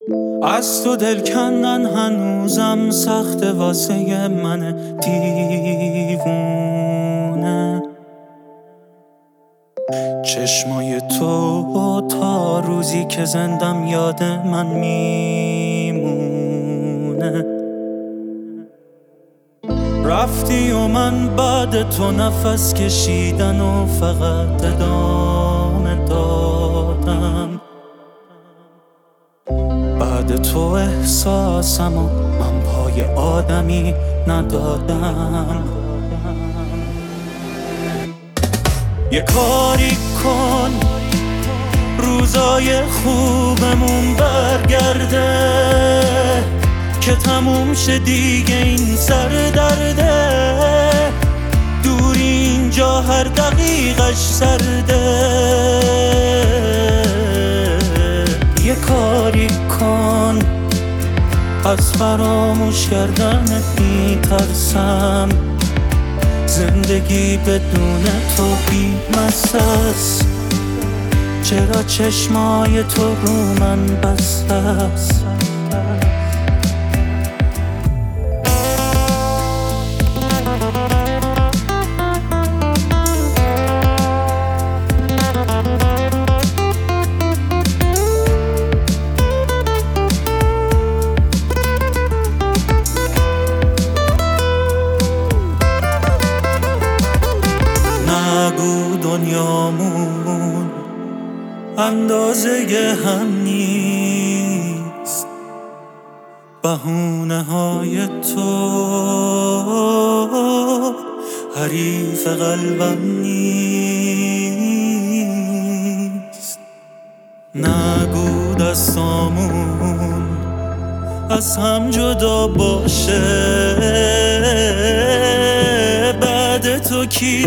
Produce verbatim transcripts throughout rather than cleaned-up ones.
از تو دل کندن هنوزم سخته واسه من دیوونه. چشمای تو تا روزی که زندم یاد من میمونه. رفتی و من بعد تو نفس کشیدن و فقط ادامه دادم. بعد تو احساسم و من پای آدمی ندادم. یه کاری کن روزای خوبمون برگرده که تموم شه دیگه این سر درده. دوری اینجا هر دقیقش سرده. یه کاری کن از فراموش کردنت میترسم. زندگی بدون تو بی‌مزه است. چرا چشمای تو رو من بسته است؟ نگو دنیامون اندازه هم نیست. بهونه های تو حریف قلبم نیست. نگو دستامون از هم جدا باشه. بعد تو کی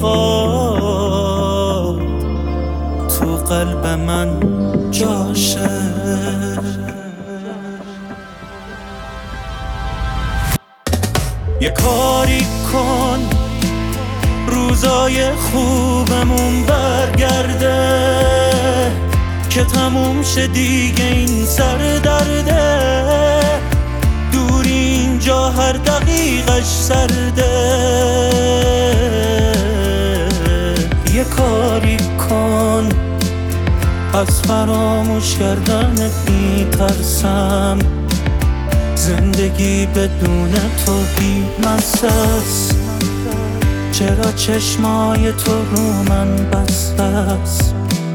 میخواد تو قلب من جاشه؟ یه کاری کن روزای خوبمون برگرده که تموم شه دیگه این سر درده. دوری اینجا هر دقیقش سرده. یه کاری کن از فراموش کردنت میترسم. زندگی بدون تو بی‌مزه است. چرا چشمای تو رو من بسته است؟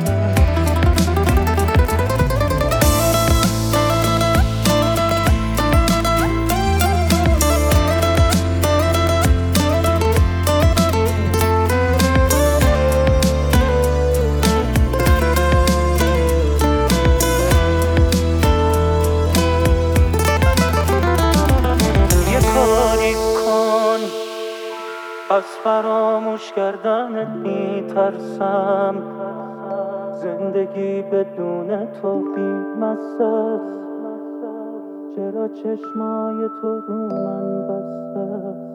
از فراموش کردنت میترسم. زندگی بدون تو بی‌مزه است. چرا چشمای تو رو من بسته است؟